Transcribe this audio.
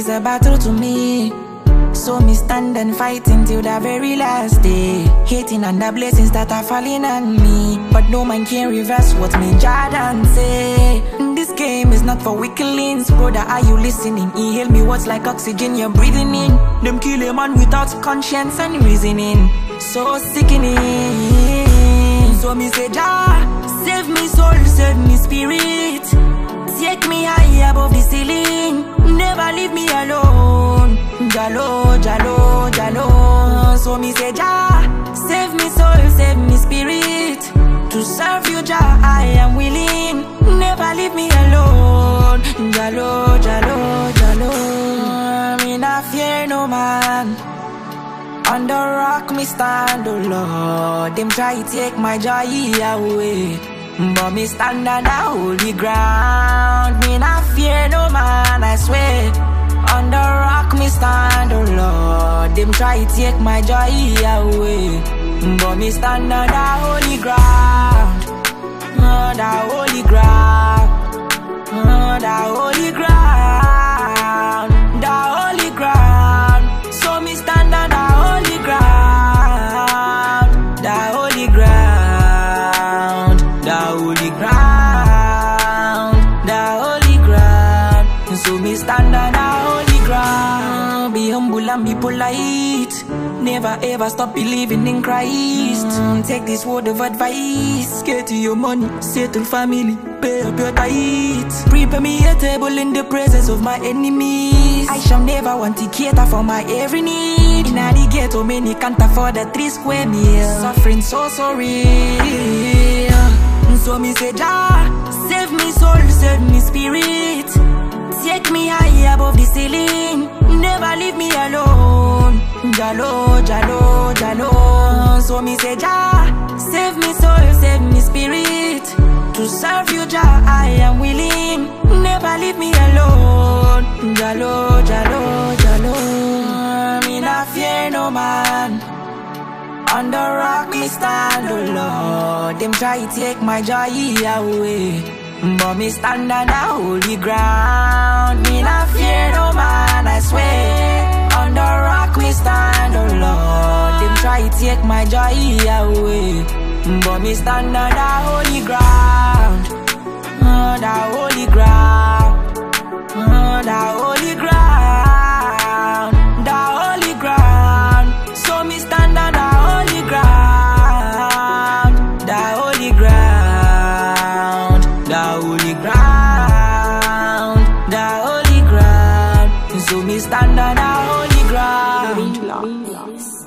is a battle to me. So me stand and fight until the very last day. Hating on the blessings that are falling on me, but no man can reverse what me Jordan say. This game is not for weaklings. Brother, are you listening? Inhale me what's like oxygen you're breathing in. Them kill a man without conscience and reasoning. So sickening. So me say, Jah, save me soul, save me spirit. Take me high above the ceiling. Never leave me alone. Jalo, Jalo, Jalo. So me say, Jah, save me soul, save me spirit. To serve you, Jah, I am willing. Never leave me alone. Jalo, Jalo, Jalo. Me not fear no man. On the rock me stand, oh Lord. Them try to take my joy away, but me stand on the holy ground. Me not fear no man, I swear. On the rock me stand, oh Lord. Them try to take my joy away, but me stand on the holy ground. The holy ground. The holy ground. The holy ground. So me stand on the holy ground. The holy ground. The holy ground. The holy ground. So me stand on the holy ground. Be humble and be polite. Never ever stop believing in Christ. Take this word of advice. Get to your money, settle family, pay up your tithes. Prepare me a table in the presence of my enemies. I shall never want to cater for my every need. In the ghetto, many can't afford a 3 square meal. Suffering so real. So me say, Jah, save me soul, save me spirit. Take me high above the ceiling. Never leave me alone. Jalo, Jalo, Jalo. So me say, Jah, save me soul, save me spirit. To serve you, Jah, I am willing. Never leave me alone. Jalo, Jalo, Jalo. Me not fear no man. On the rock me stand, oh Lord. Them try to take my joy away, but me stand on the holy ground. Me not fear no man, I swear. On the rock me stand, oh Lord. Them try to take my joy away, but me stand on the holy ground. The holy ground. The holy ground. The holy ground. So me stand on the holy ground. The holy ground. The holy ground. The holy ground. So me stand on the holy ground.